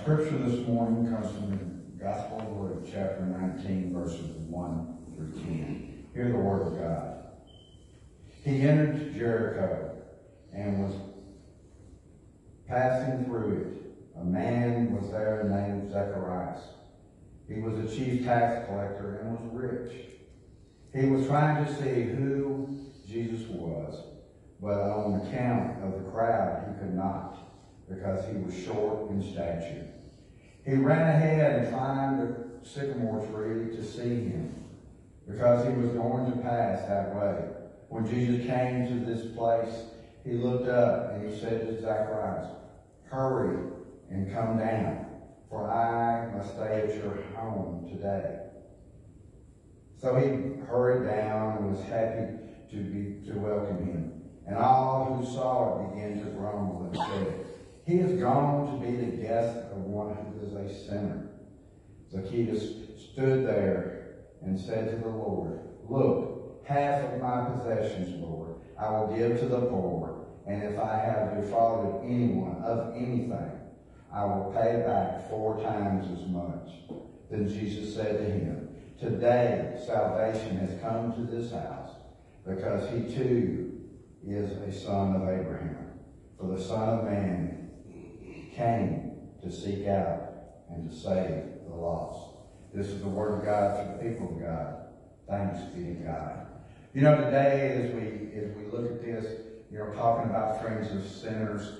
Scripture this morning comes from the Gospel of Luke, chapter 19, verses 1 through 10. Hear the word of God. He entered Jericho and was passing through it. A man was there named Zacharias. He was a chief tax collector and was rich. He was trying to see who Jesus was, but on account of the crowd, he could not, because he was short in stature. He ran ahead and climbed a sycamore tree to see him, because he was going to pass that way. When Jesus came to this place, he looked up and he said to Zacharias, "Hurry and come down, for I must stay at your home today." So he hurried down and was happy to welcome him. And all who saw it began to grumble and said, "He is gone to be the guest of one who is a sinner." Zacchaeus stood there and said to the Lord, "Look, half of my possessions, Lord, I will give to the poor, and if I have defrauded anyone of anything, I will pay back 4 times as much." Then Jesus said to him, "Today salvation has come to this house, because he too is a son of Abraham. For the Son of Man came to seek out and to save the lost." This is the word of God for the people of God. Thanks be to God. You know, today as we look at this, talking about friends of sinners,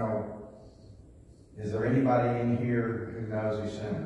is there anybody in here who knows he's a sinner?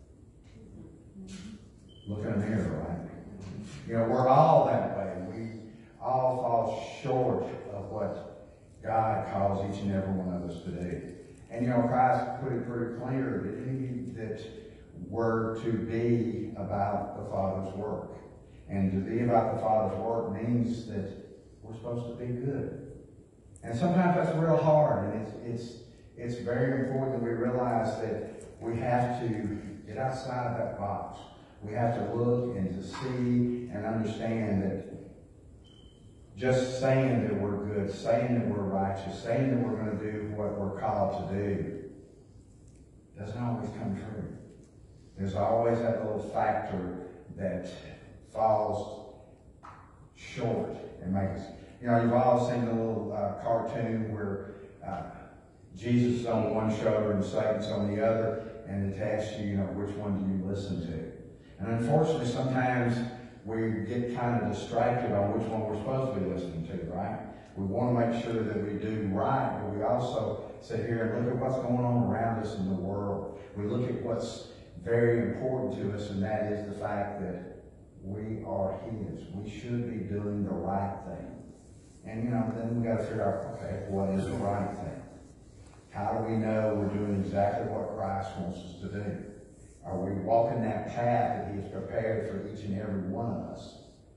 Look in the mirror, right? We're all that way. We all fall short of what God calls each and every one of us to do. And Christ put it pretty clear that we're to be about the Father's work. And to be about the Father's work means that we're supposed to be good. And sometimes that's real hard, and it's very important that we realize that we have to get outside of that box. We have to look and to see and understand that just saying that we're good, saying that we're righteous, saying that we're going to do what we're called to do doesn't always come true. There's always that little factor that falls short and makes, you've all seen the little cartoon where Jesus is on one shoulder and Satan's on the other, and it asks you, which one do you listen to? And unfortunately, sometimes we get kind of distracted on which one we're supposed to be listening to, right? We want to make sure that we do right, but we also sit here and look at what's going on around us in the world. We look at what's very important to us, and that is the fact that we are His. We should be doing the right thing. And, then we got to figure out, okay, what is the right thing? How do we know we're doing exactly what Christ wants us to do? Are we walking that path that He has prepared for each and every one of us?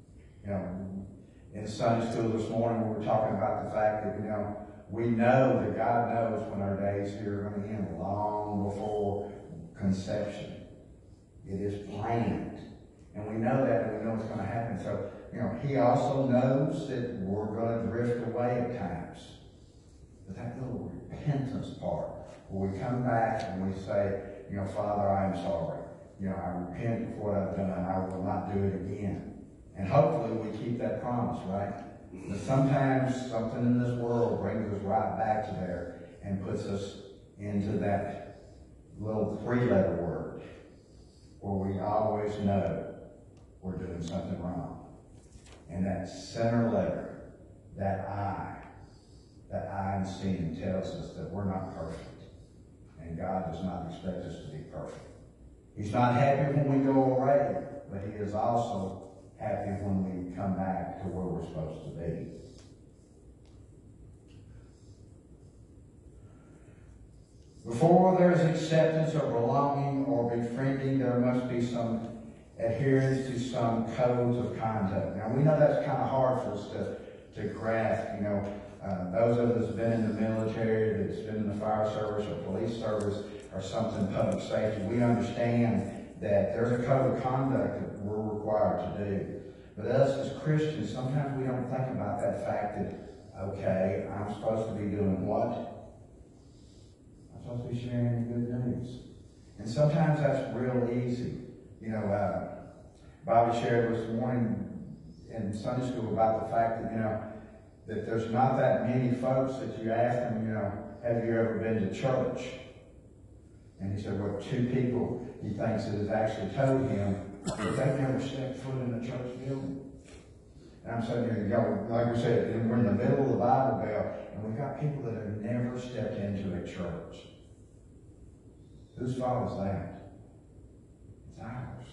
In Sunday school this morning, we were talking about the fact that, we know that God knows when our days here are going to end long before conception. It is planned. And we know that, and we know it's going to happen. So, He also knows that we're going to drift away at times. But that little repentance part, where we come back and we say, "Father, I am sorry. I repent of what I've done. I will not do it again." And hopefully we keep that promise, right? But sometimes something in this world brings us right back to there and puts us into that little 3-letter word where we always know we're doing something wrong. And that center letter, that I in sin tells us that we're not perfect. And God does not expect us to be perfect. He's not happy when we go away, but He is also happy when we come back to where we're supposed to be. Before there's acceptance or belonging or befriending, there must be some adherence to some codes of conduct. Now, we know that's kind of hard for us to grasp. Those of us that's been in the military, that's been in the fire service or police service or something, public safety, we understand that there's a code of conduct that we're required to do. But us as Christians, sometimes we don't think about that fact that, okay, I'm supposed to be doing what? I'm supposed to be sharing the good news. And sometimes that's real easy. You know, Bobby shared this morning in Sunday school about the fact that, you know, that there's not that many folks that you ask them, you know, have you ever been to church? And he said, well, 2 people he thinks that has actually told him that they've never stepped foot in a church building. And I'm sitting here, you know, like we said, we're in the middle of the Bible Belt, and we've got people that have never stepped into a church. Whose fault is that? It's ours.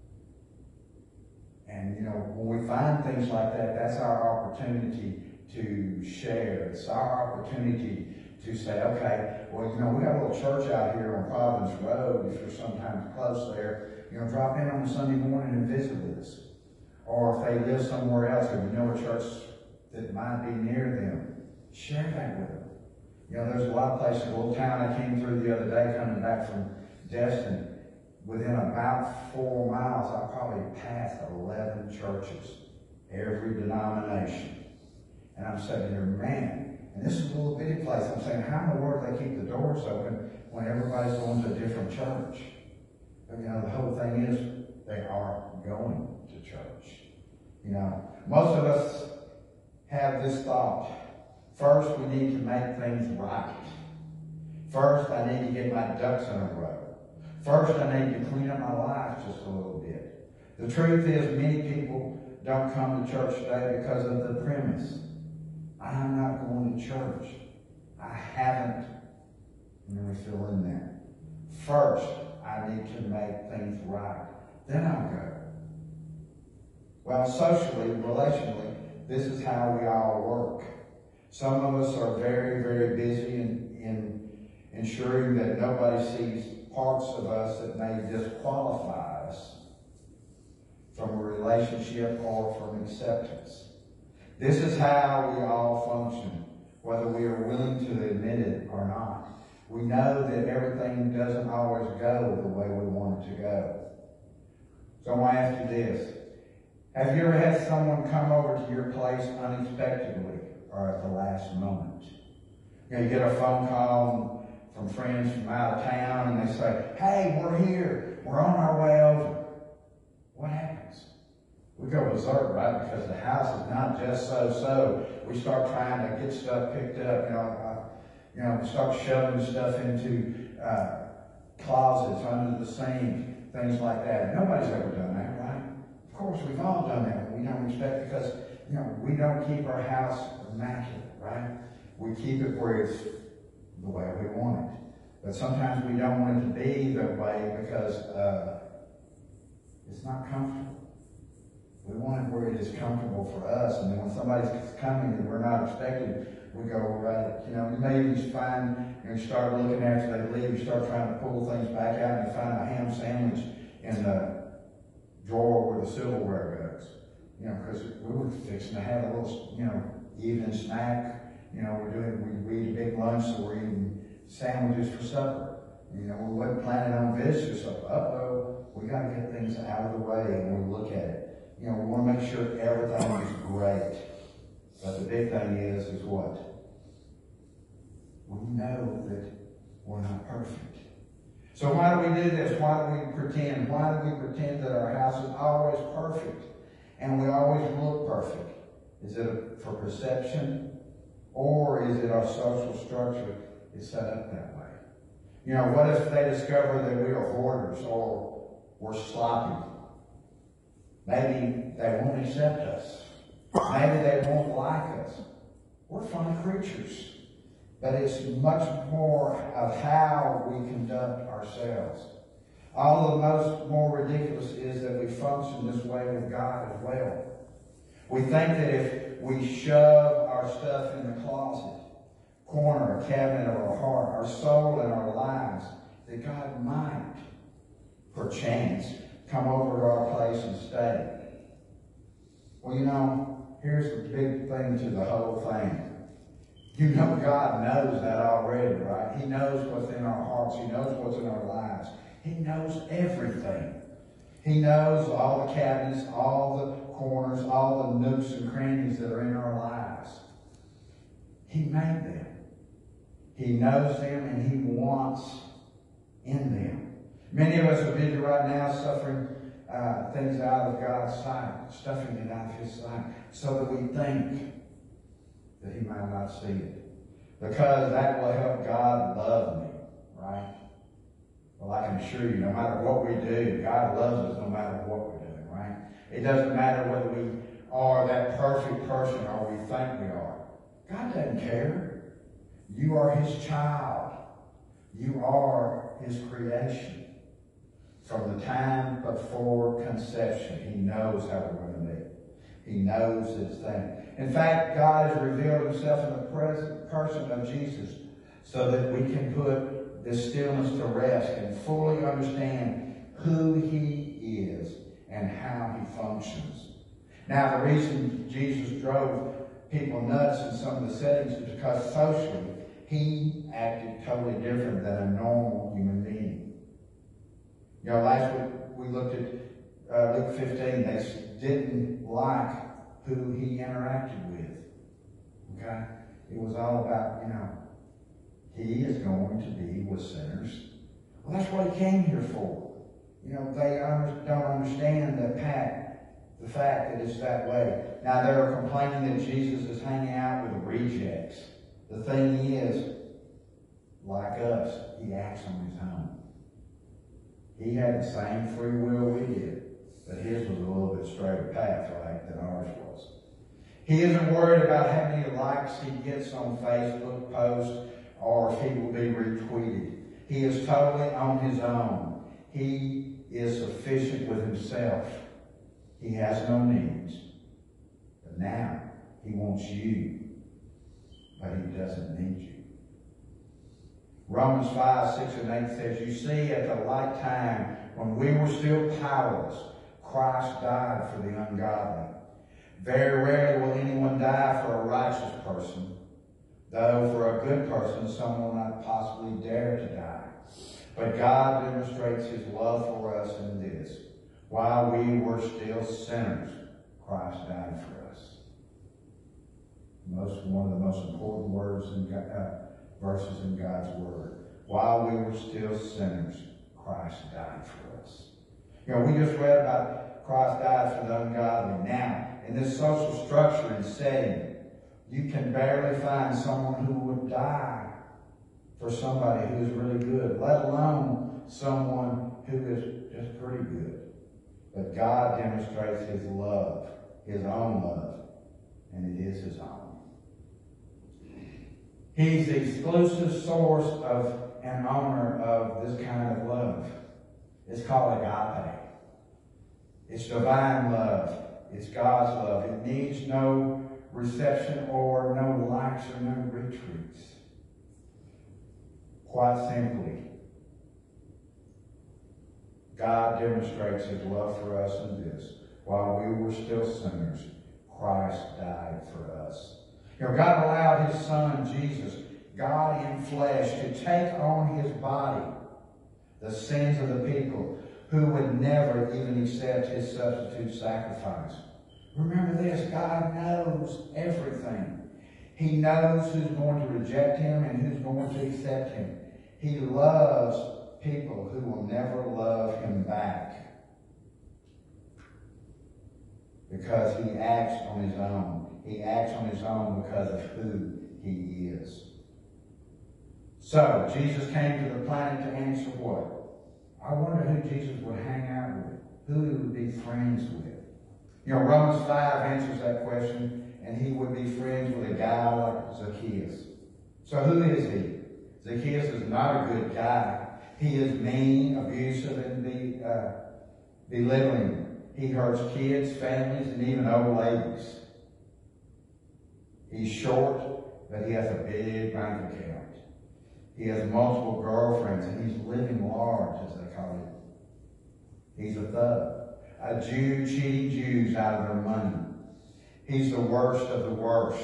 And, you know, when we find things like that, that's our opportunity to share. It's our opportunity to say, okay, well, you know, we got a little church out here on Providence Road. If you're sometimes close there, you know, drop in on a Sunday morning and visit with us. Or if they live somewhere else and we know a church that might be near them, share that with them. You know, there's a lot of places, a little town I came through the other day coming back from Destin. Within about 4 miles, I probably passed 11 churches, every denomination. And I'm sitting here, man, and this is a little bitty place. I'm saying, how in the world do they keep the doors open when everybody's going to a different church? But, you know, the whole thing is they are going to church. You know, most of us have this thought. First, we need to make things right. First, I need to get my ducks in a row. First, I need to clean up my life just a little bit. The truth is, many people don't come to church today because of the premise. I'm not going to church. I haven't. Let me fill in there. First, I need to make things right. Then I'll go. Well, socially, relationally, this is how we all work. Some of us are very, very busy in ensuring that nobody sees parts of us that may disqualify us from a relationship or from acceptance. This is how we all function, whether we are willing to admit it or not. We know that everything doesn't always go the way we want it to go. So I want to ask you this. Have you ever had someone come over to your place unexpectedly or at the last moment? You know, you get a phone call from friends from out of town and they say, hey, we're here. We're on our way over. What happens? We go berserk, right? Because the house is not just so-so. We start trying to get stuff picked up. We start shoving stuff into closets, under the sink, things like that. Nobody's ever done that, right? Of course, we've all done that. We don't expect because, you know, we don't keep our house immaculate, right? We keep it where it's the way we want it. But sometimes we don't want it to be that way because it's not comfortable. We want it where it is comfortable for us. And then when somebody's coming and we're not expecting, we go, right, you know, maybe you find, you start looking after they leave, you start trying to pull things back out and you find a ham sandwich in the drawer where the silverware goes. You know, because we were fixing to have a little, you know, evening snack. You know, we eat a big lunch, so we're eating sandwiches for supper. You know, we wasn't planning on visitors, so we got to get things out of the way and we look at it. You know, we want to make sure everything is great. But the big thing is what? We know that we're not perfect. So why do we do this? Why do we pretend? Why do we pretend that our house is always perfect and we always look perfect? Is it for perception, or is it our social structure is set up that way? You know, what if they discover that we are hoarders or we're sloppy? Maybe they won't accept us. Maybe they won't like us. We're fun creatures. But it's much more of how we conduct ourselves. All the most more ridiculous is that we function this way with God as well. We think that if we shove our stuff in the closet, corner, or cabinet of our heart, our soul and our lives, that God might, perchance, come over to our place and stay. Well, you know, here's the big thing to the whole thing. You know God knows that already, right? He knows what's in our hearts. He knows what's in our lives. He knows everything. He knows all the cabinets, all the corners, all the nooks and crannies that are in our lives. He made them. He knows them and He wants in them. Many of us are busy right now suffering things out of God's sight, stuffing it out of His sight, so that we think that He might not see it. Because that will help God love me, right? Well, I can assure you, no matter what we do, God loves us no matter what we're doing, right? It doesn't matter whether we are that perfect person or we think we are. God doesn't care. You are His child. You are His creation. From the time before conception, He knows how we're going to be. He knows His thing. In fact, God has revealed Himself in the present person of Jesus so that we can put this stillness to rest and fully understand who He is and how He functions. Now, the reason Jesus drove people nuts in some of the settings is because socially, He acted totally different than a normal human being. You know, last week we looked at Luke 15. They didn't like who He interacted with. Okay? It was all about, He is going to be with sinners. Well, that's what He came here for. They don't understand the fact that it's that way. Now, they're complaining that Jesus is hanging out with rejects. The thing is, like us, He acts on His own. He had the same free will we did, but His was a little bit straighter path, right, than ours was. He isn't worried about how many likes He gets on Facebook posts or if He will be retweeted. He is totally on His own. He is sufficient with Himself. He has no needs. But now, He wants you, but He doesn't need you. Romans 5, 6, and 8 says, "You see, at the like time, when we were still powerless, Christ died for the ungodly. Very rarely will anyone die for a righteous person, though for a good person, someone will not possibly dare to die. But God demonstrates His love for us in this: while we were still sinners, Christ died for us." One of the most important verses in God's Word. While we were still sinners, Christ died for us. We just read about Christ died for the ungodly. Now, in this social structure and setting, you can barely find someone who would die for somebody who is really good, let alone someone who is just pretty good. But God demonstrates His love, His own love, and it is His own. He's the exclusive source of and owner of this kind of love. It's called agape. It's divine love. It's God's love. It needs no reception or no likes or no retweets. Quite simply, God demonstrates His love for us in this: while we were still sinners, Christ died for us. God allowed His Son, Jesus, God in flesh, to take on His body the sins of the people who would never even accept His substitute sacrifice. Remember this: God knows everything. He knows who's going to reject Him and who's going to accept Him. He loves people who will never love Him back, because He acts on His own. He acts on His own because of who He is. So, Jesus came to the planet to answer what? I wonder who Jesus would hang out with, who He would be friends with. Romans 5 answers that question, and He would be friends with a guy like Zacchaeus. So who is He? Zacchaeus is not a good guy. He is mean, abusive, and belittling. He hurts kids, families, and even old ladies. He's short, but he has a big bank account. He has multiple girlfriends, and he's living large, as they call it. He's a thug, a Jew cheating Jews out of their money. He's the worst of the worst.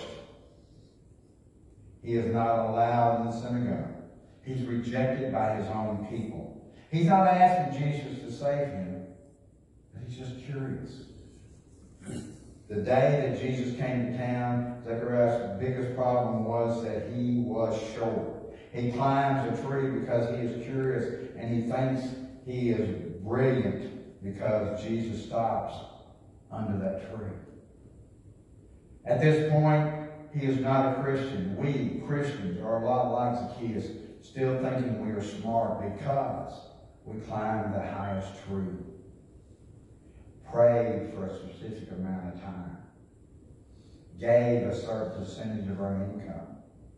He is not allowed in the synagogue. He's rejected by his own people. He's not asking Jesus to save him, but he's just curious. The day that Jesus came to town, Zechariah's biggest problem was that he was short. He climbs a tree because he is curious, and he thinks he is brilliant because Jesus stops under that tree. At this point, he is not a Christian. We, Christians, are a lot like Zacchaeus, still thinking we are smart because we climbed the highest tree. Prayed for a specific amount of time. Gave a certain percentage of our income.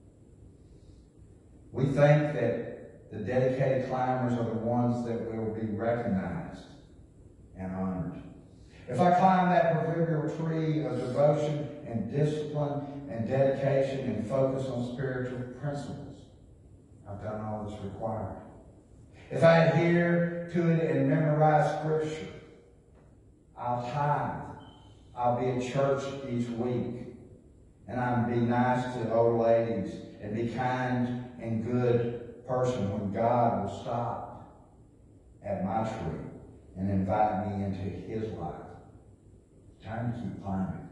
We think that the dedicated climbers are the ones that will be recognized and honored. If I climb that proverbial tree of devotion and discipline and dedication and focus on spiritual principles, I've done all that's required. If I adhere to it and memorize Scripture, I'll tithe. I'll be at church each week. And I'll be nice to old ladies and be kind and good person when God will stop at my tree and invite me into his life. Time to keep climbing.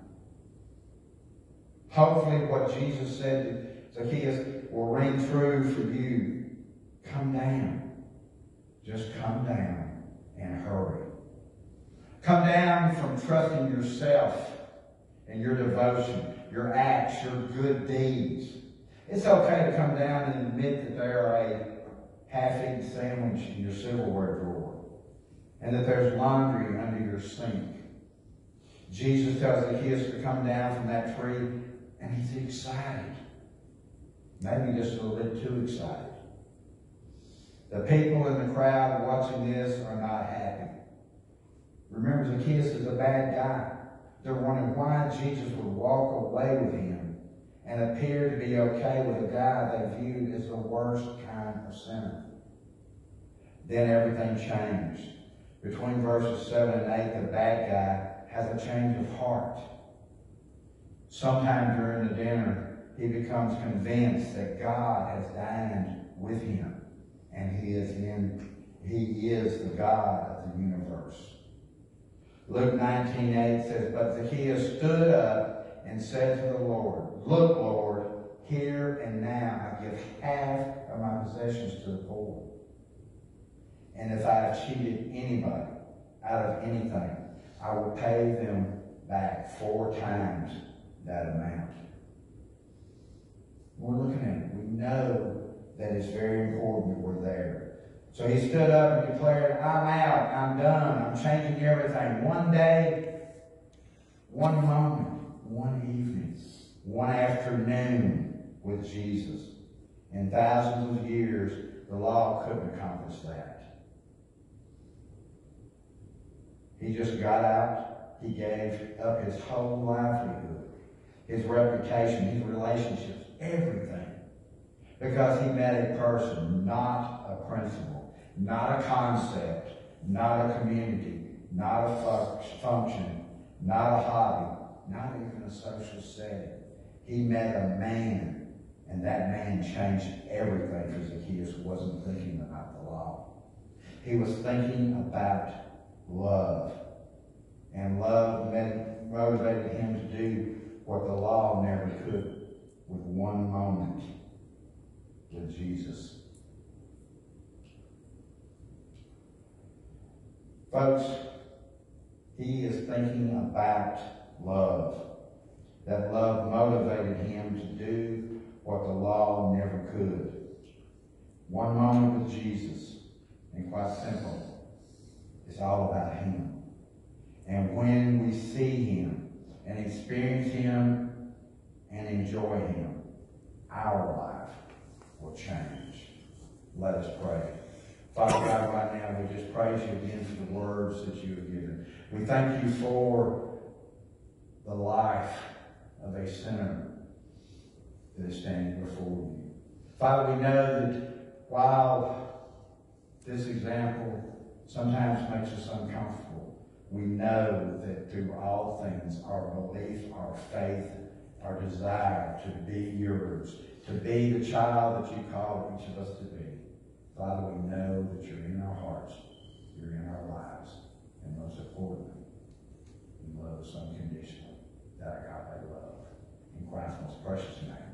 Hopefully what Jesus said to Zacchaeus will ring true for you. Come down. Just come down and hurry. Come down from trusting yourself and your devotion, your acts, your good deeds. It's okay to come down and admit that there are a half-eaten sandwich in your silverware drawer and that there's laundry under your sink. Jesus tells Zacchaeus to come down from that tree, and he's excited. Maybe just a little bit too excited. The people in the crowd watching this are not happy. Remember, Zacchaeus is a bad guy. They're wondering why Jesus would walk away with him and appear to be okay with a guy they viewed as the worst kind of sinner. Then everything changed. Between verses 7 and 8, the bad guy has a change of heart. Sometime during the dinner, he becomes convinced that God has dined with him, and he is the God of the universe. Luke 19:8 says, But Zacchaeus stood up and said to the Lord, Look, Lord, here and now I give half of my possessions to the poor. And if I have cheated anybody out of anything, I will pay them back 4 times that amount. We're looking at it. We know that it's very important that we're there. So he stood up and declared, I'm out, I'm done, I'm changing everything. One day, one moment, one evening, one afternoon with Jesus. In thousands of years, the law couldn't accomplish that. He just got out. He gave up his whole livelihood, his reputation, his relationships, everything. Because he met a person, not a principle, not a concept, not a community, not a function, not a hobby, not even a social setting. He met a man, and that man changed everything for Zacchaeus, who wasn't thinking about the law. He was thinking about love. And love motivated him to do what the law never could with one moment with Jesus. Folks, he is thinking about love. That love motivated him to do what the law never could. One moment with Jesus, and quite simple, it's all about him. And when we see him and experience him and enjoy him, our life will change. Let us pray. Father God, right now we just praise you again for the words that you have given. We thank you for the life of a sinner that is standing before you. Father, we know that while this example sometimes makes us uncomfortable, we know that through all things, our belief, our faith, our desire to be yours, to be the child that you call each of us to be. Father, we know that you're in our hearts, you're in our lives, and most importantly, you love us unconditionally. that agape love. In Christ's most precious name.